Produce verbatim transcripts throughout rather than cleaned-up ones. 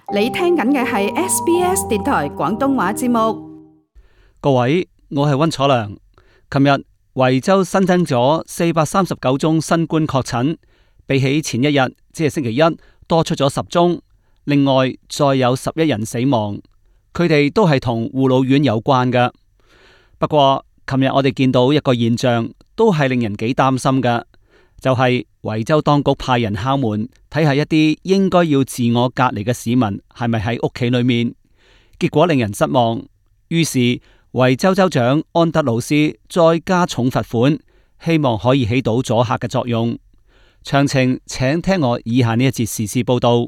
你聽緊嘅係 S B S 電台廣東話節目。 各位，我係溫楚良。琴日維州新增咗四百三十九宗新冠確診，比起前一日，即係星期一，多出咗十宗。另外，再有十一人死亡，佢哋都係同護老院有關嘅。不過，琴日我哋見到一個現象，都係令人幾擔心嘅，就係維州當局派人敲門，睇下一啲應該要自我隔離嘅市民係咪喺屋企裏面。結果令人失望，於是維州州長安德魯斯再加重罰款，希望可以起到阻嚇嘅作用。詳情請聽我以下呢一節時事報道。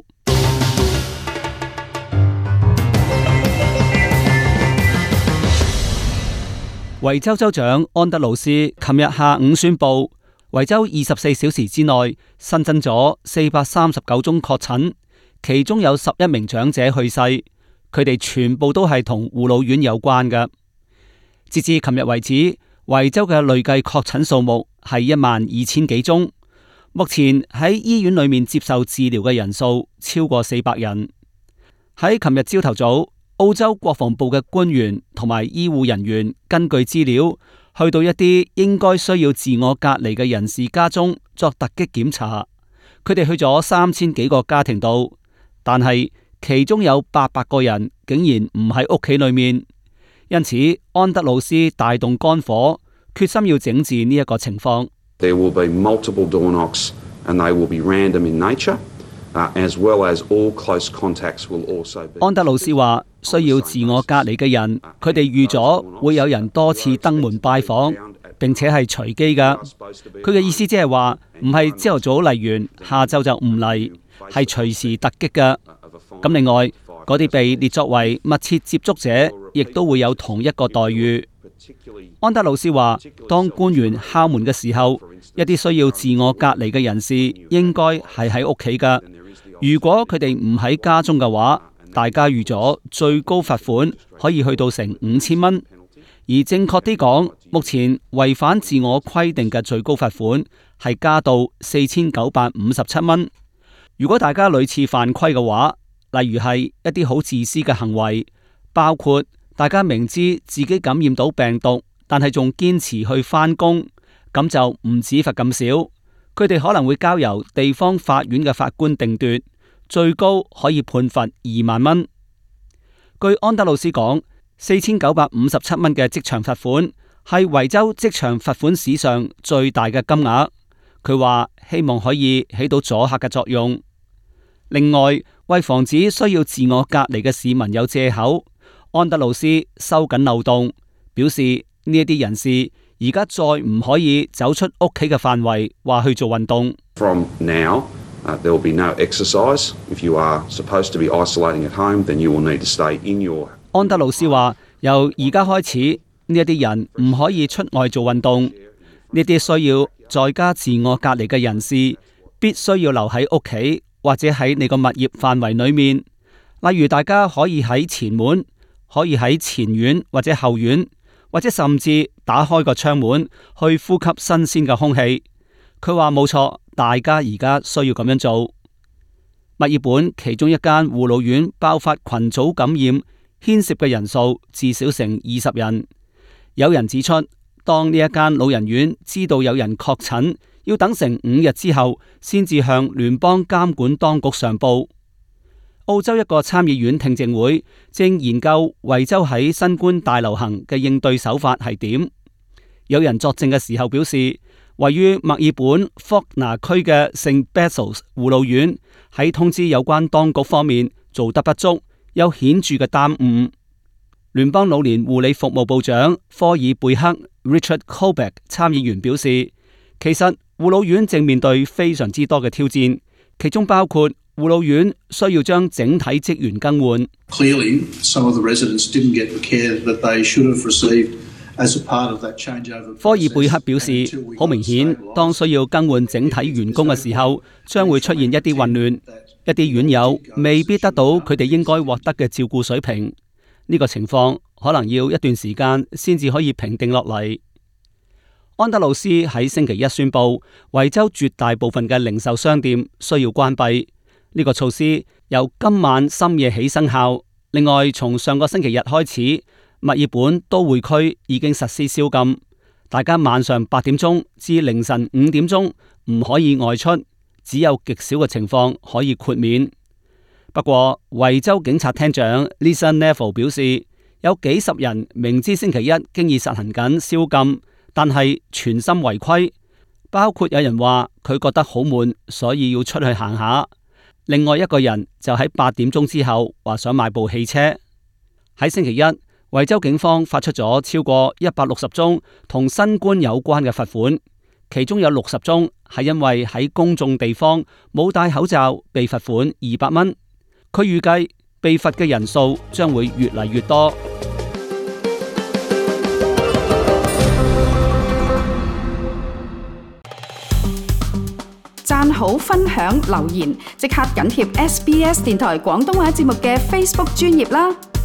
維州州長安德魯斯琴日下午宣布，維州二十四小時之內新增咗四百三十九宗確診，其中有十一名長者去世，佢哋全部都係同護老院有關嘅。截至琴日為止，維州嘅累計確診數目係一萬二千幾宗，目前喺醫院裏面接受治療嘅人數超過四百人。喺琴日朝頭早，澳洲國防部嘅官員同埋醫護人員根據資料，去到一啲應該需要自我隔離嘅人士家中作突擊檢查。佢哋去咗三千幾個家庭度，但係其中有八百個人竟然唔喺屋企裏面。因此，安德魯斯大動肝火，決心要整治呢一個情況。 There will be multiple door knocks, and they will be random in nature, uh, as well as all close contacts will also be. 安德魯斯話：需要自我隔離嘅人，佢哋預咗會有人多次登門拜訪，並且係隨機噶。佢嘅意思即係話，唔係朝頭早嚟完，下晝就唔嚟，係隨時突擊噶。咁另外，嗰啲被列作為密切接觸者，亦都會有同一個待遇。安德魯斯話，當官員敲門嘅時候，一啲需要自我隔離嘅人士應該係喺屋企噶。如果佢哋唔喺家中嘅話，大家預咗最高罰款可以去到成五千蚊。而正確啲講，目前違反自我規定嘅最高罰款係加到四千九百五十七蚊。如果大家屢次犯規嘅話，例如係一啲好自私嘅行為，包括大家明知自己感染到病毒，但係仲堅持去返工，咁就唔止罰咁少，佢哋可能會交由地方法院嘅法官定奪，最高可以判罰二萬蚊。據安德魯斯講，四千九百五十七蚊嘅職場罰款係維州職場罰款史上最大嘅金額。佢話希望可以起到阻嚇嘅作用。另外，為防止需要自我隔離嘅市民有借口，安德魯斯收緊漏洞，表示呢一啲人士而家再唔可以走出屋企嘅範圍，話去做運動。 From now, uh, there will be no exercise. If you are supposed to be isolating at home, then you will need to stay in your. 安德魯斯話：由而家開始，呢一啲人唔可以出外做運動。呢啲需要在家自我隔離嘅人士，必須要留喺屋企，或者喺你個物業範圍裏面。例如，大家可以喺前門，可以喺前院或者後院，或者甚至打開個窗門去呼吸新鮮嘅空氣。佢話冇錯，大家而家需要咁樣做。墨爾本其中一間護老院爆發群組感染，牽涉嘅人數至少成二十人。有人指出，當呢一間老人院知道有人確診，要等成五日之後，先至向聯邦監管當局上報。澳洲一個參議院聽證會正研究維州喺新冠大流行嘅應對手法係點。有人作證嘅時候表示，位於墨爾本福拿區嘅聖 Basil's 護老院喺通知有關當局方面做得不足，有顯著嘅耽誤。聯邦老年護理服務部長科爾貝克 Richard Colbeck 參議員表示，其實護老院正面對非常之多嘅挑戰，其中包括護老院需要將整體職員更換。 Clearly, some of the residents didn't get the care that they should have received as a part of that changeover process. 科爾貝克表示，好明顯，當需要更換整體員工嘅時候，將會出現一啲混亂，一啲院友未必得到佢哋應該獲得嘅照顧水平。呢個情況可能要一段時間先至可以平定落嚟。安德魯斯喺星期一宣布，維州絕大部分嘅零售商店需要關閉。呢個措施由今晚深夜起生效。另外，從上個星期日開始，墨爾本都會區已經實施宵禁，大家晚上八點鐘至凌晨五點鐘唔可以外出，只有極少嘅情況可以豁免。不過，維州警察廳長 Lisa Neville 表示，有幾十人明知星期一經已實行緊宵禁，但係全心違規，包括有人話佢覺得好悶，所以要出去行下。另外一個人就喺八點鐘之後話想買部汽車。喺星期一，維州警方發出咗超過一百六十宗同新冠有關嘅罰款，其中有六十宗係因為喺公眾地方冇戴口罩被罰款二百蚊。佢預計被罰嘅人數將會越嚟越多。 讚好、分享、留言，即刻緊貼 S B S 電台廣東話節目嘅 Facebook 專頁啦！